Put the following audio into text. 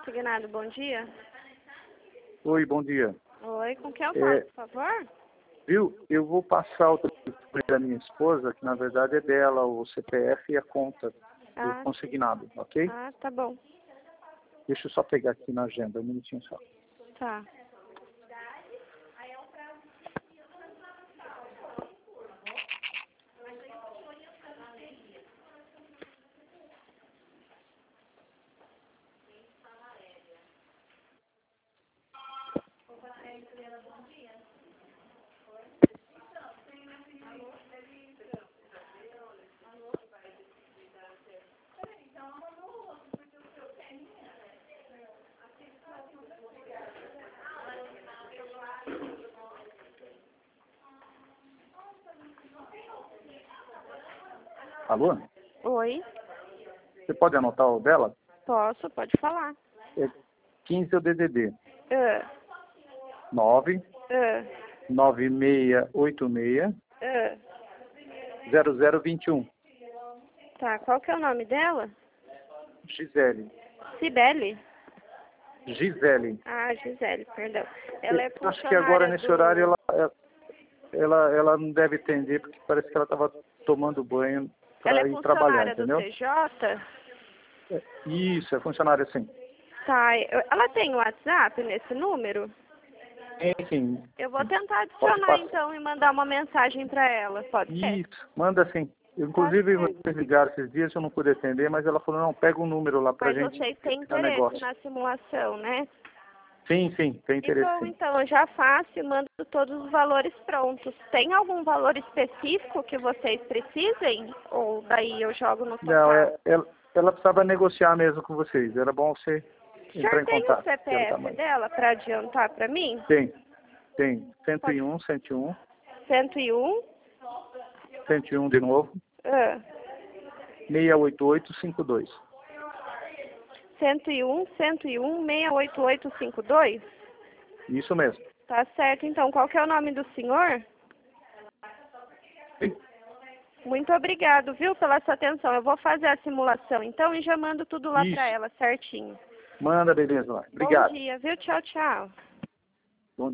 consignado, bom dia. Oi, bom dia. Oi, com quem eu falo, por favor? Viu? Eu vou passar o telefone da minha esposa, que na verdade é dela, o CPF e a conta do consignado, ok? Ah, tá bom. Deixa eu só pegar aqui na agenda, um minutinho só. Tá. Alô? Oi, Você pode anotar o dela? posso, pode falar. É 15 é o DDD. Ah, 9 ah, 9686 ah. 0021. Tá, qual que é o nome dela? Gisele. Cibele? Gisele. Ah, Gisele, perdão. Ela é Eu acho que agora funcionária nesse do... horário ela não deve atender, porque parece que ela estava tomando banho Ela para é ir trabalhar, funcionária do entendeu? TJ? Isso, é funcionária sim. Tá, ela tem WhatsApp nesse número? Enfim, Eu vou tentar pode adicionar passar. então e mandar uma mensagem para ela, pode ser? Isso, manda sim. Eu, inclusive, me ligaram esses dias, eu não pude atender, mas ela falou, não, pega um número lá pra Mas gente vocês têm terminar o interesse negócio. na simulação, né? Sim, sim, tem E interesse bom, sim. então, eu já faço e mando todos os valores prontos. Tem algum valor específico que vocês precisem? Ou daí eu jogo no Não, total? ela precisava negociar mesmo com vocês. Era bom você O entrar senhor em tem o contato. CPF dela para adiantar para mim? Tem. Pode. 101 101? 101 de novo, Ah, 68852. 101, 101, 68852? Isso mesmo. Tá certo, então. Qual que é o nome do senhor? Sim. Muito obrigado, viu, pela sua atenção. Eu vou fazer a simulação, então, e já mando tudo lá para ela, certinho. Manda, beleza lá. Obrigado. Bom dia, viu? Tchau, tchau.